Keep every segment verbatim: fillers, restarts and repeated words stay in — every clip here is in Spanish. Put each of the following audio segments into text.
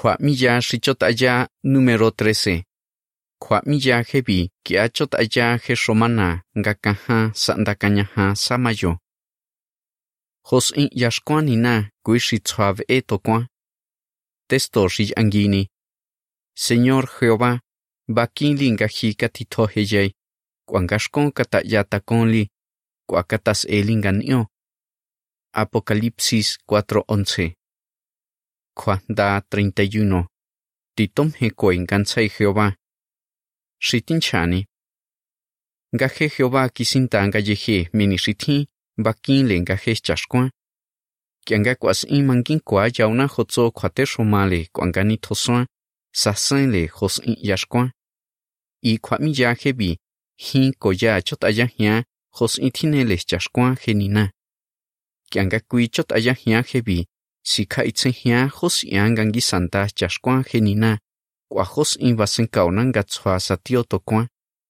Kwa miya shichotaya número trece. Kwa miya hebi kia chotaya he romana ngakaha sandakanyaha samayo. Jos'in yashkuanina kuishi tsuav etokwa. Testo shi angini. Señor Jehová, bakili ngahi katito heyei. Kwangashkon katayata konli. Kwakatas elinganio. Apocalipsis cuatro once. Kwanda treinta y uno. Titom hekoin gansai Jehová. Shitinchani. Gaje Jehová kisinta ngayehe mini shitin bakin le ngaje chashkwan. Kianga kwas imangin kwa yauna hotso kwate shomale kwangani toswan sasen le hos in yashkwan. I kwa mi yaje bi hin koya chot ayahia hos itine le chashkwan genina. Kianga kui chot ayahia hebi sika itzehia hos yangangi santa chashkwan genina. Kwa hos in basen kaunan gatswa satio tokwan.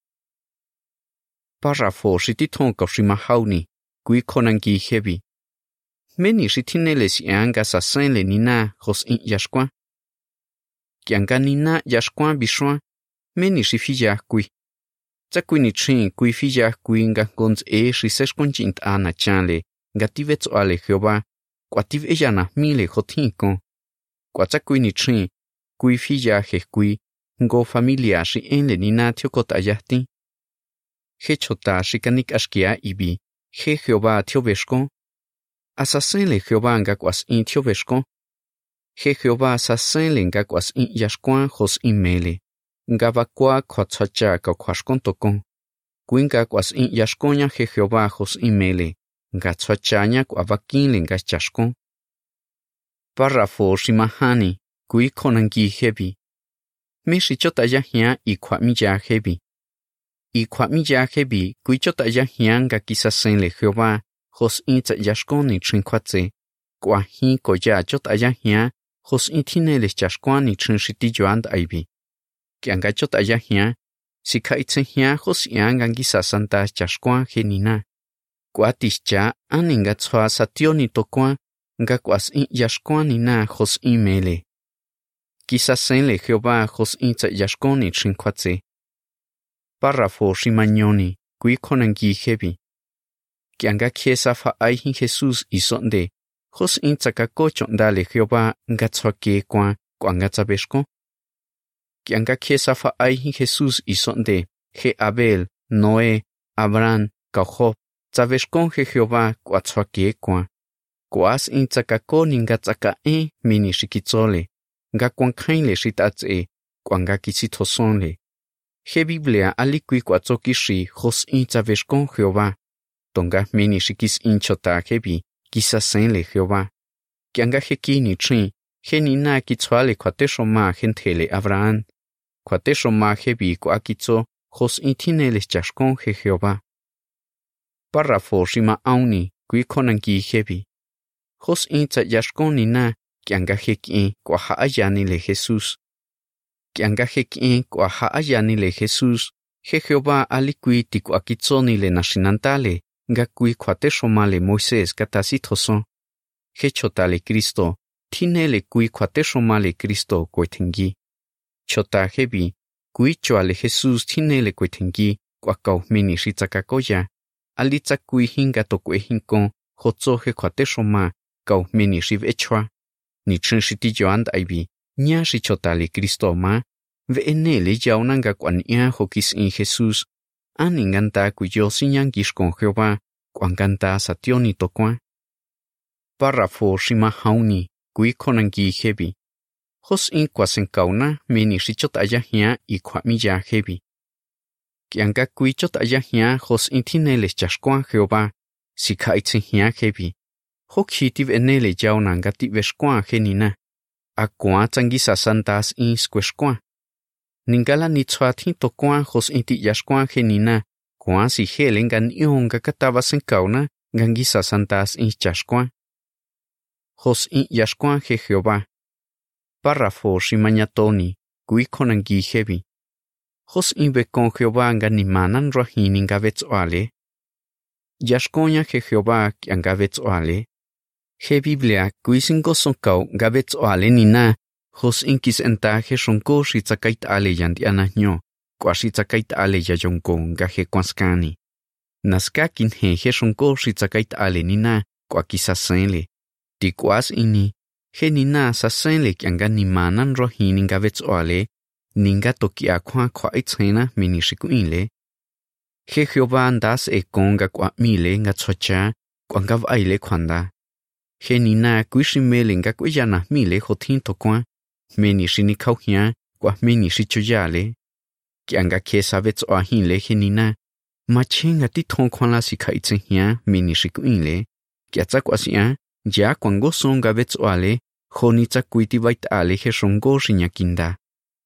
Párrafo shititon kaushimahawni, kui konangi hebi. Meni shitineles yanga sasen le nina hos in yashkwan. Kianga nina yashkwan bishwan, meni shifiya kui. Tsakui ni chin kui fiya kui nga gonz e shiseshkon jint ana chanle, gativetz ale Jehová, kwativ eyana mile hotinkon. Kwa tsakui ni chin, kui fiya hekui, ngo familia shi enle nina tiokot ayahti. He chota shikanik ashkia ibi, he Jehová tiobeshko. Asasenle Jehová ngakwas in tiobeshko. He Jehová asasenle ngakwas in yashkwan hos in mele. Ngabakwa kwatsacha kakwashkon tokon. Kuingakwas in yashkonya he Jehová hos in mele. Ngatsachanya kwavakinle ngachashkon. Párrafo shimahani. Kui konangi hebi. Meshi chota yahia i kwa miya hebi. I kwa miya hebi kui chota yahia nga kisasenle Jehová hos inza yashkoni chinkwatse. Kwa hi koya chota yahia hos intinele chashkwani chinshiti yoand aibi. Kianga chota yahia sika itzehia hos yanga ngisasanta chashkwan genina. Kwa tishcha aninga tswa sationi tokwa nga kwas in yashkwani na hos imele. Kisasenle Jehová hos inza yashkoni chinkwatse. Párrafo shimañoni, kui konangi hebi. Kianga kiesa fa aihin Jesús isonde, hos inza kakochon dale Jehová ngatswake kwa kwangatzabeshko. Kianga kiesa fa aihin Jesús isonde, he Abel, Noé, Abraham, Jacob, tzabeshkon he Jehová kwatswake kwa. Kwas inza kakoni ngatzaka e mini shikitzole. Nga kwankainle shitatse, kwanga kisitosonle. He Biblia alikui kwatsokishi hos inza veshkon Jehová. Tonga mini shikis inchota hebi, kisasenle Jehová. Kianga hekini chin, he nina kitzwale kwateshoma gentele Abraham. Kwateshoma hebi kwakitzo hos intinele chashkon he Jehová. Párrafo shima auni, kui konangi hebi. Hos inza yashkon nina, kianga heki kwa haayani le Jesús. Kianga heki kwa haayani le Jesús, he Jehová alikui tikuakitsoni le nashinantale, ngakui kwateshomale Moisés katasitoson. He chotale Cristo, tinele kui kwateshomale Cristo kwetengi. Chota hebi, kui choale Jesús tinele kwetengi, kwakau mini shitzakakoya. Alitza kui hingato kwehinkon, hotzo he kwateshoma, kau mini shiv echwa. Ni chinshiti yoand aibi, nya shichotale Cristo ma, ve enele yaunanga kwan ia hokis in Jesús, aninganta kuyo sinyangish con Jehová, kwanganta sationi tokwa. Párrafo shimahauni, kui konangi hebi. Hos in kwasenkauna, meni shichot ayahia i kwa miya hebi. Kianga kui chot ayahia hos intinele chashkwan Jehová, sika itzehia hebi. Hokhitiv enele yaunanga tibeshkwan genina. Akwa tsangisa santas in skweshkwan. Ningala nitzwatin tokwan hos inti yashkwan genina. Kwa si helengan ionga katabasen kauna gangisa santas in chashkwan. Hos in yashkwan he Jehová. Párrafo shimañatoni, kui konangi hebi. Hos in bekon Jehová nganimanan rohin ngavetzoale. Yashkonya he Jehová kiangavetzoale. He Biblia kuisingo sonkau gavetzoale nina, Jos inkis entaje shonko shitzakait ale yandiana nyo, kwa shitzakait ale yayonko ngaje kwanskani. Naskakin heje shonko shitzakait ale nina, kwa kisasenle. Tikwas ini, he nina sasenle kianga nimanan rohini ngavets oale, ninga toki akwa kwa itzena minishikuinle. He Jehová andas e konga kwa mile nga tsocha, kwa ngav aile kwanda. He nina kuishimele nga kuyana mile hotin tokwa, meni shini kauhia, kwa meni shichuyale. Kianga kesa vets oahinle he nina, machenga titon kwa la sika itzehia meni shikuinle, kiatza kwa siya, ja kwa ngosonga vets oale, honitza kuiti vait ale he shongo shinyakinda.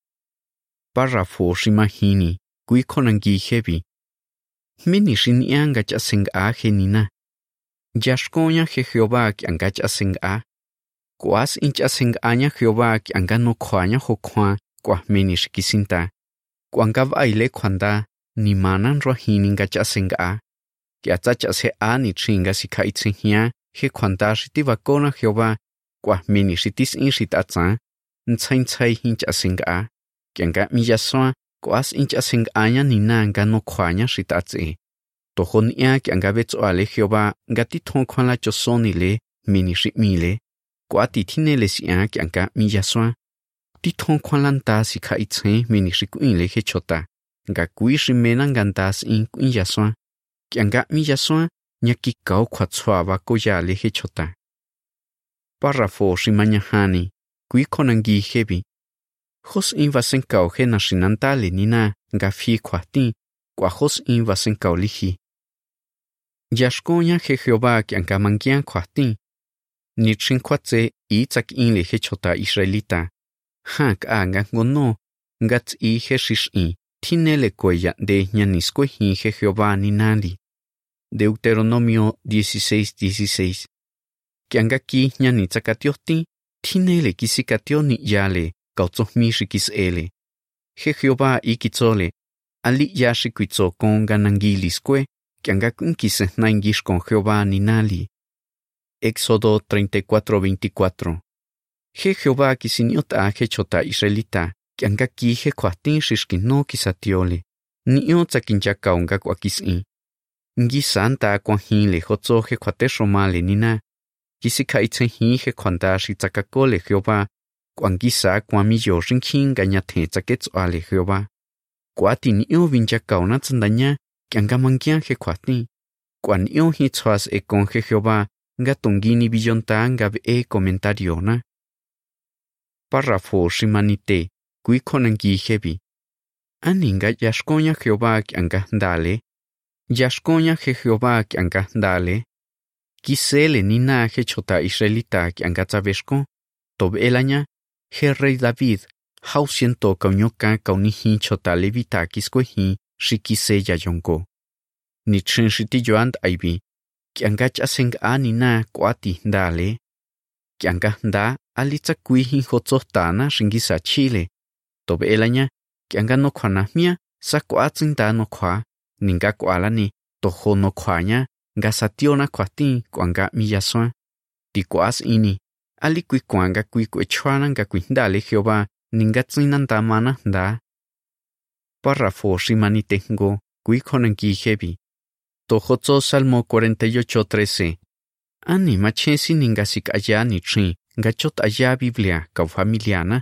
Parrafo shimahini, kui konangi hebi. Meni shinianga chasenga he nina. Yashkonya he Jehová kianga chasenga. Kuas inchasengaña Jehová kianga no kwaña hokwa kwa meni shikisinta. Kuangav aile kwanda ni manan rohininga chasenga. Kiatza chase a ni chinga sika itzihia he kwanda shitivakona Jehová kwa meni shitis in shitatza. Ntsain tsai hinchasenga. Kianga miyaswa kuas inchasengaña ninanga no kwaña shitatze. Tohon ia kianga vetsoale Jehová gatiton kwa la chosonile meni shimile. Kwa titinele siya kianga miyaswa. Titon kwa lanta sika itse meni shikuinle he chota. Nga kui shimena ngandas in kuin yaswa. Kianga miyaswa nyakikao kwa tsuaba koyale he chota. Parrafo shimanyahani. Kui konangi hebi. Jos in vasenkao he nashinantale nina nga fi kwa ti. Kwa jos in vasenkao lihi. Yashkonya he Jehová kianga mangian kwa ti. Ni chinkwatse itzak inle he chota israelita. Hak a nga ngono, ngats i he shish-i, tinele koya de ñaniskohi he Jehová ninali. Deuteronomio dieciséis dieciséis. Kianga ki ñanitzakatioti, tinele kisikatio ni yale, kautzohmi shikisele. He Jehová ikitzole, ali yashikuitzo con ganangilisque, kianga kunkise naingish con Jehová ninali. Éxodo treinta y cuatro veinticuatro. He Jehová kisiniota he chota israelita, kianga ki he kwatin shishkino kisatiole, ni otsa kinchakaonga kwa kisi. Ngi santa kwa hinle hotzo he kwate shomale nina, kisika itse hi he kwanda shitzakakole Jehová, kwa ngisa kwa miyo shinkin ganyate tzaketsoale Jehová. Kwa ti ni o vinchakaona tsandanya, kianga mangian he kwatin, kwa ni o hitzwas e con he Jehová, Gatongini billonta ngab e comentariona. Parrafo shimanite, kui konangi hebi. Aninga yashkonya Jehová kianga dale. Yashkonya he Jehová kianga dale. Kisele nina he chota israelita kianga tzaveshko. Tob elaña, he rey David, hausiento kaunyoka kaunihi chota levita kiskohi, shikise yayonko. Ni chen shitiyoand aibi. Kianga chasenga nina kwati dale. Kianga da alitza kuihi hotzotana shingisa Chile. Tobe elaña, kianga no kwana mia, sa kwatzin da no kwa, ninga kwalani, toho no kwanya, gasationa kwati, kwanga miyaswa. Ti kwas ini, ali kui kwanga kui kwechuana nga kui dale Jehová, ninga tzinanda mana da. Parrafo shimani tengo, kui konangi hebi. Tohotzo Salmo cuarenta y ocho trece. Ani machesi ningasik allá ni chi, gachot allá Biblia, kau familiana.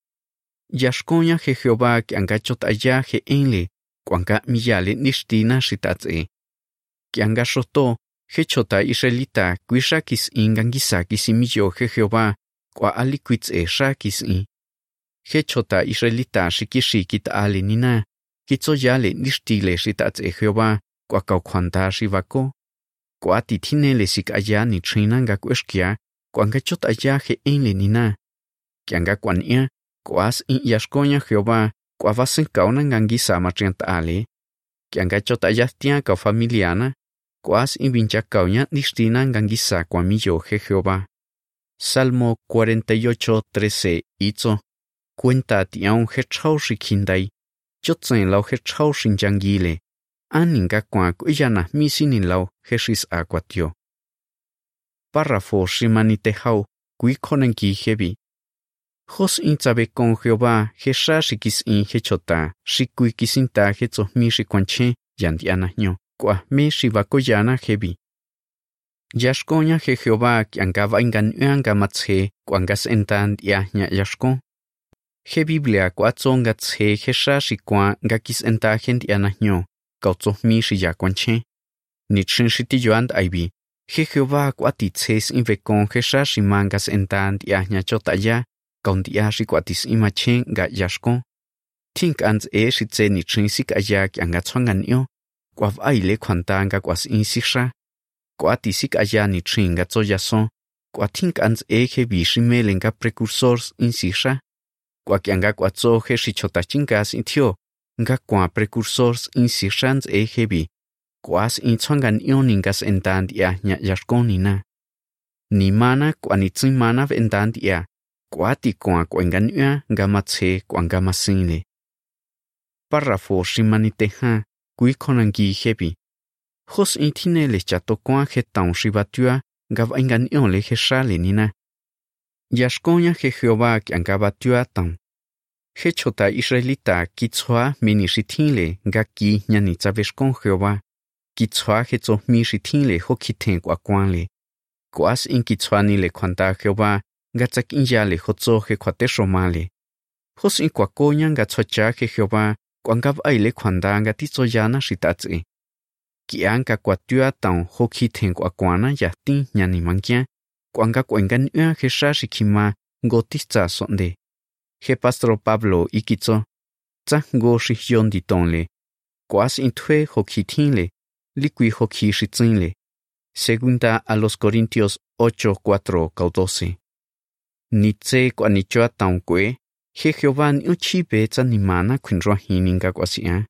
Yashkonya he Jehová que angachot allá he enle, kwanga miyale nishtina shitatze. Que angashoto, he chota israelita, kuishakis ingangisakis imiyo he Jehová, kwa aliquitz e shakis in. He chota israelita shikishikit ale nina, kitzoyale nishtile shitatze Jehová. Kwa kaukwanda shivako, kwa titinele sik allá ni chinanga kueshkia, kwa ngachot allá he enle nina. Kianga kwania, kwaas in yashkonya Jehová, kwa vasen kauna ngangisa matriant ale. Kianga chot allá tia kau familiana, kwaas in vincha kaunya nishtina ngangisa kwa miyo he Jehová. Salmo cuarenta y ocho trece itzo. Cuenta tiaun he chau shikindai, chotsen lau he chau shinjangile. Aninga kwa kuyana misinin lau heshis akwatio. Parrafo shimanite hau kui konenki hebi. Jos in sabe con Jehová, Jesha shikis in hechota, shikui kisinta hecho mi shiquanche, yandiana nyo, kwa me shivakoyana hebi. Yashkonya he Jehová kiangava ingan uanga matse, kwangas entan yahnya yashko. He Biblia kwatsonga tse Jesha shikwa ngakis enta hendiana nyo, kauzo mi shiyakwanche. Nichin shiti yoand aibi. He Jehová kwati tses invekon Jesha shimangas entan yahnya chotaya. Kaundia shikwatis imachen ga yashko. Tink ans e shitse ni chinsik ayak anga tswangan yo. Kwav aile kwantanga kwas insisha. Kwati sik aya ni chinga tsoyason. Kwa tink ans e he bishimelenga precursors insisha. Kwa kianga kwatso he shichotachingas intio. Nga kwa precursors insishans e hebi. Kwas in tswangan yo ningas entand ya nya yashko nina. Ni mana kwa ni tsimana entand ya. Kwati kwa kwenganua ngamatse kwa ngamasine. Párrafo shimaniteha kui konangi hebi. Jos intine le chato kwa hetão shibatua gav enganion le heshale nina. Yashkonya he Jehová kiangabatua tan. Hechota israelita kitsua minishitile gaki nyanitza veshkon Jehová. Kitsua hecho mishitile hokiten kwa kwanle. Kwas in kitsua ni le kwanta Jehová. Gatsak inyale hotso he kwate shomale. Hos in kwakonya gatsocha he Jehová, kwangab aile kwanda gatitso yana shitatse. Kianka kwatua taun hoki ten kwakwana yati nyani mankia, kwanga kwengan ua he shashikima ngotista sonde. He Pastor Pablo ikitso, tsa ngo shihion ditonle. Kwas intue hoki tinle, likui hoki shitzinle. Segunda a los Corintios ocho cuatro doce. Nitse kwa nichoa taunque, he Jehová ni uchibe tsa nimana kwinroa hininga kwasia.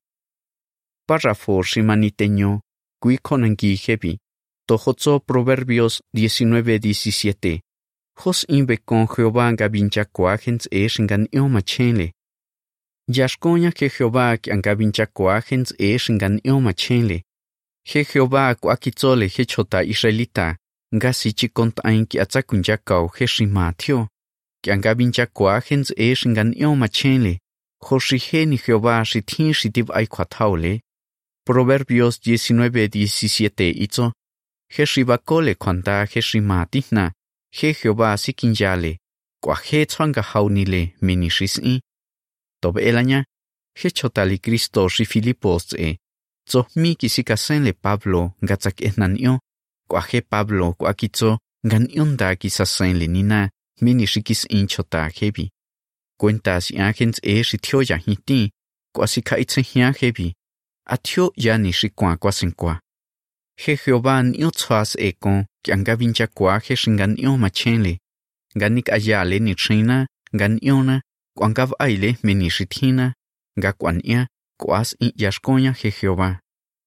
Párrafo shimaniteño, kui konangi hebi, tohotso Proverbios diecinueve diecisiete. Jos inbe con Jehová gabincha coagens eshingan iomachenle. Yashkonya que Jehová que angabincha coagens eshingan iomachenle. He Jehová coaquitzole hechota israelita. Ngasichi kontain ki atsakunja kau heshimatio. Ki angabincha coagens eshingan iomachenle. Hoshiheni Jehová shitin shitib aikwataule. Proverbios diecinueve diecisiete itzo. Heshibakole kwanta heshimatihna. He Jehová sikinyale. Kwa he tswanga haunile minishisi. Tobe elanya. He chotali Cristo shi Filipos e. Tso mi kisikasenle Pablo gatsak enanio. Kwa he Pablo kwa kitso ngan yonda kisasenle nina minishikis inchota hebi. Cuenta si agens e shitio ya hiti. Kwa si kaitse hia hebi. Atio ya nishikwa kwa senkwa. He Jehová nio tswas eko ki angabincha kwa he shingan io machenle. Ganik ayale ni china, gan iona, kwangav aile minishithina, ga kwania, kwas in yashkonya he Jehová.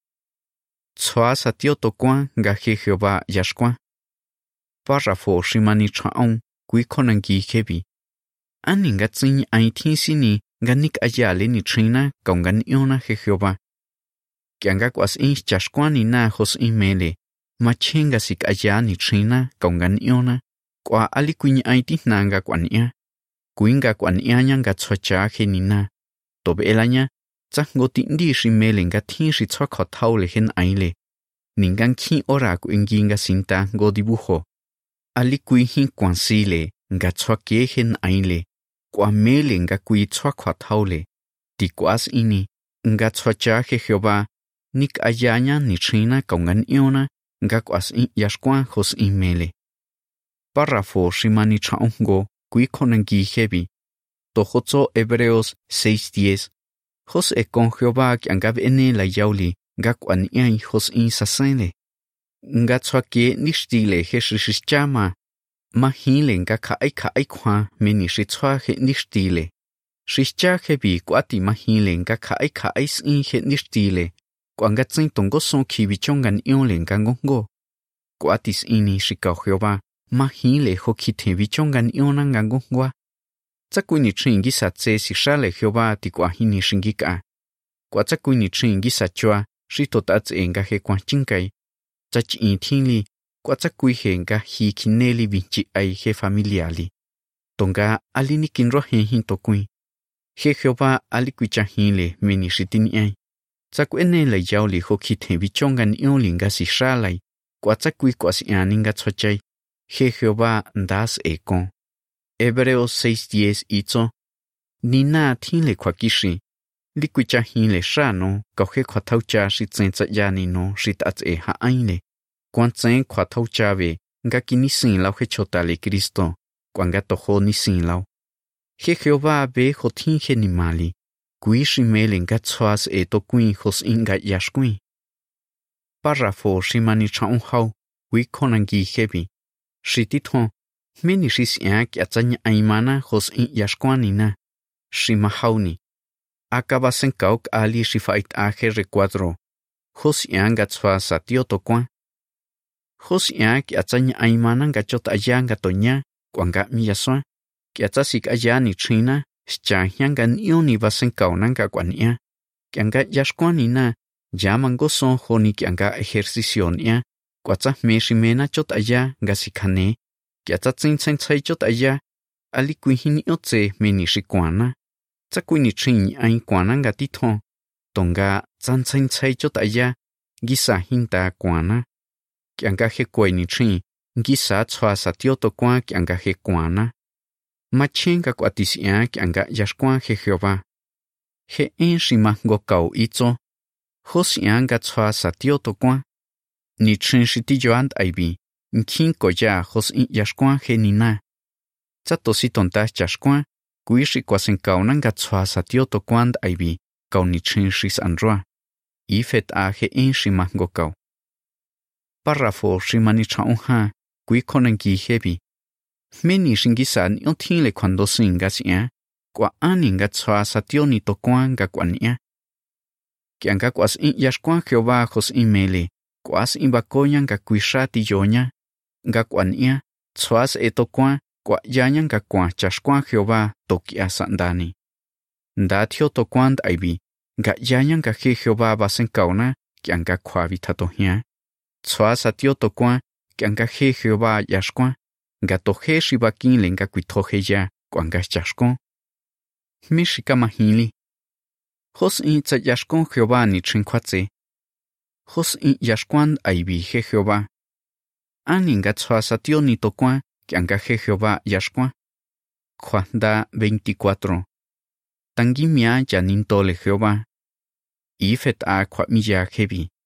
Tswas atio tokwa ga he Jehová yashkwa. Párrafo shimani chaon, kui konangi hebi. Aninga tsin aitisini, ganik ayale ni china, kongan iona he Jehová. Kianga kwas in chashkwani na hos imele, machenga sik ayani china, kongan iona, kwa alikuin aiti nanga kwania. Kuinga kwania nyanga tsocha henina. Tobe elanya, tsangoti ndi shimele nga tinshi tswakho taule hen aile. Ningan ki ora kuinginga sinta godibuho. Alikui hin kwansile, nga tswake hen aile. Kwa mele nga kui tswakho taule. Tikwas ini, nga tsocha he Jehová. Nik ayanya ni china kongan iona, nga kwas in yashkwa hos imele. Párrafo shimani chaongo, kui konangi hebi. Tohotso Hebreos seis diez. Hos e con Jehová que angab ene la yauli, nga kwan iai hos in sasenle. Nga tswake nishtile heshishishchama. Mahile nga kaai kaai kwa meni shitswahe nishtile. Shishcha hebi kwati mahile nga kaai kaai sin he nishtile. Kwanga tsin tongo son kibichongan iole ngangongo. Kwatis ini shikao Jehová, mahile hokite bichongan iona ngangongwa. Tsakuini chingi satse si shale Jehová ti kwa hini shingika. Kwa tsakuini chingi sachua, shitotats enga he kwa chinkai. Tsachi intili, kwa tsakui he nga hi kineli vinci ai he familiali. Tonga alini kinro hen hin to kuin. He Jehová ali kuicha hin le meni shitin ai. Tsa kwene le yao li ho ki te bichongan ion linga si shalai. Kwa tsa kui kwa si aninga tsochai. He Jehová ndas ekon. Hebreos seis diez itzo. Nina tin le kwa kishi. Li kuicha hin le shano. Kau he kwa tau cha shi tsen tsa yani no shi tats e ha aile. Kwan tsen kwa tau cha ve. Nga ki nisin lau he chota le Kristo. Kwan nga toho nisin lau. He Jehová ve ho tin he ni mali. Kui shi mele nga tsuas e to kuin hos inga yashkui. Parrafo shi mani chaun hau. Kui konangi hebi. Shi tithon. Meni shi siak yatsanya aimana hos in yashkwani na. Shi mahauni. Acaba sen kauk ali shi fait aje recuadro. Hos yanga tsuas atio to kwan. Hos yak yatsanya aimana nga chot ayanga tonya. Kwanga miyaswa. Kiatsasik ayani china. Scha hyanga nioni basen kaunanga kwania. Kianga yashkwani na. Yaman gozo honi kianga ejercicio nia. Kwatsa meshimena chot aya nga sikane. Kiatsa tsin tsai chot aya. Ali kuihini otse meni shikwana. Tsa kuini chin ai kwana nga tithon. Tonga tsan tsin tsai chot aya. Gisa hinta kwana. Kianga he kuini chin. Gisa tsua satio to kwa kianga he kwana. Machenga kwatisia kianga yashkwan he Jehová. He en shimango kau itzo. Hosianga tsua satio to kwa. Ni chin shitiyoant aibi. Nkin koya hos in yashkwan he nina. Tsato si tontas yashkwan. Kuishi kwasen kaunanga tsua satio to kwand aibi. Kau ni chin shis anroa. Ifet a he en shimango kau. Parrafo shimani chaunha. Kui konangi hebi. Meni shingisan yon tin le cuando singas ya. Kwa aninga tsua satio ni to kwanga kwania. Kianga kwas in yashkwan Jehová hos imele. Kwas in bakoyan ga kuishati yonya. Ga kwania. Tsuas eto kwan. Kwa yanyan ga kwan chashkwan Jehová tokia sandani. Ndatio to kwand aibi. Ga yanyan ga he Jehová basen kauna. Kianga kwa vitato hia. Tsuas atio to kwan. Kianga he Jehová yashkwan. Gatohe shibakin lenga kuitohe ya. Kwanga yashkon. Mishika mahili. Hos in tsa yashkon Jehová ni chinkwatse. Hos in yashkwan aibi he Jehová. Aninga tsua satio ni tokwan. Kianga he Jehová yashkwan. Juanda veinticuatro. Tangimia yanintole Jehová. Ifet a kwa miya hebi.